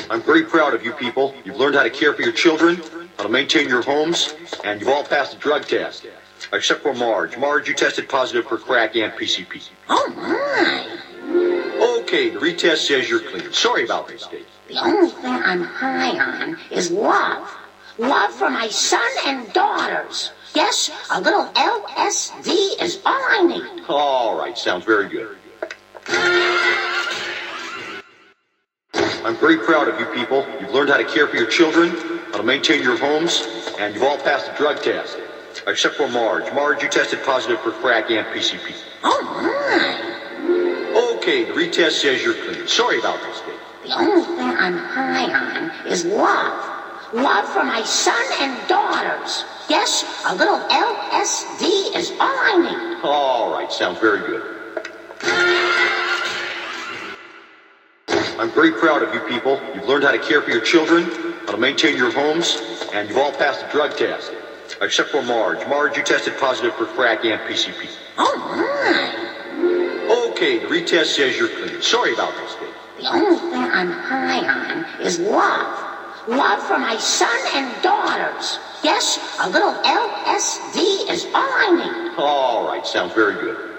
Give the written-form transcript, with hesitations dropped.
I'm very proud of you people. You've learned how to care for your children, how to maintain your homes, and you've all passed the drug test. Except for Marge. Marge, you tested positive for crack and PCP. Oh, my. Okay, the retest says you're clean. Sorry about this, Dave. The only thing I'm high on is love. Love for my son and daughters. Yes, a little LSD is all I need. All right, sounds very good. I'm very proud of you people. You've learned how to care for your children, how to maintain your homes, and you've all passed the drug test. Except for Marge. Marge, you tested positive for crack and PCP. Oh, my. Okay, the retest says you're clean. Sorry about this, Dave. The only thing I'm high on is love. Love for my son and daughters. Yes, a little LSD is all I need. All right, sounds very good. I'm very proud of you people. You've learned how to care for your children, how to maintain your homes, and you've all passed the drug test. Except for Marge. Marge, you tested positive for crack and PCP. Oh, my. Okay, the retest says you're clean. Sorry about this, Dave. The only thing I'm high on is love. Love for my son and daughters. Yes, a little LSD is all I need. All right, sounds very good.